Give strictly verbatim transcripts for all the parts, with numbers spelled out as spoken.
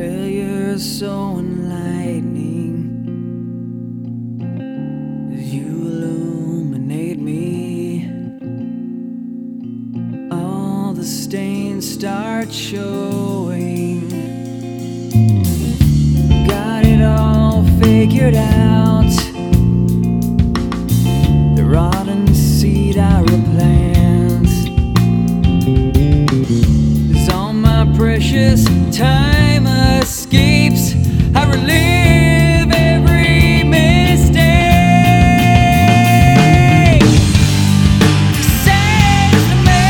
Failure is so enlightening as you illuminate me. All the stains start showing. Got it all figured out. The rotten seed I replant as all my precious time escapes. I relive every mistake. It says to me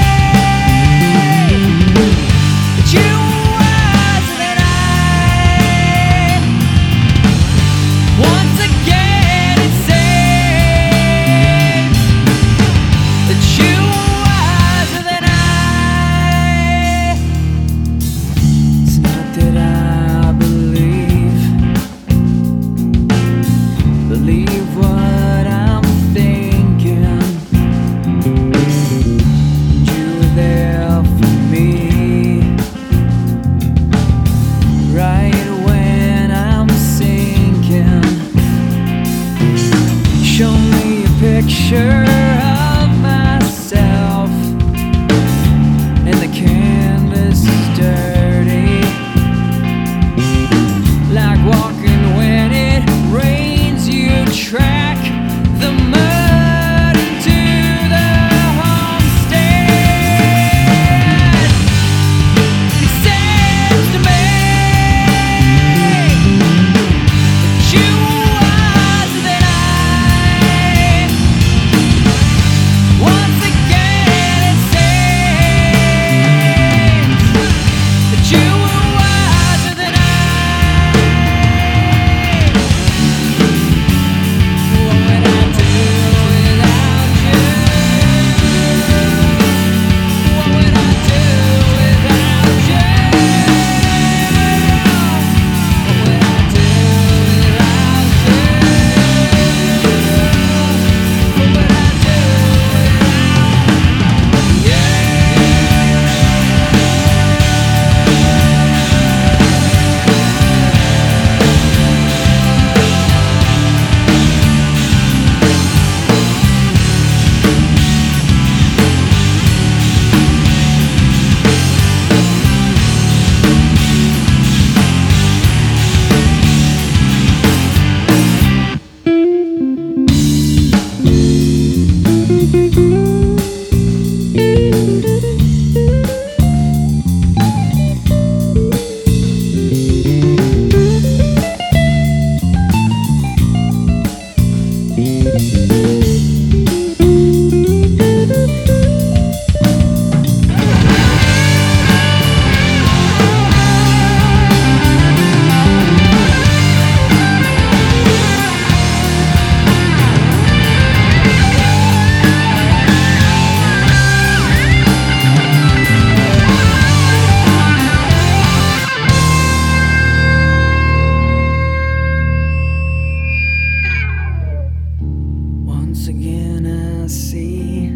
that you were wiser than I. Once again it says that you were wiser than I. It's not that I believe what I'm thinking. You were there for me, right when I'm sinking. Show me a picture of myself, and the canvas is dirty, like walking when it rains. You track the mud into the homestead. It says to me that you were wiser than I. Once again it says that you were wiser than I. Once again I see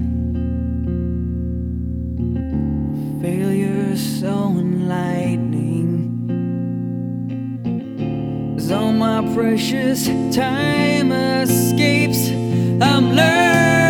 failure is so enlightening as all my precious time escapes. I'm learning.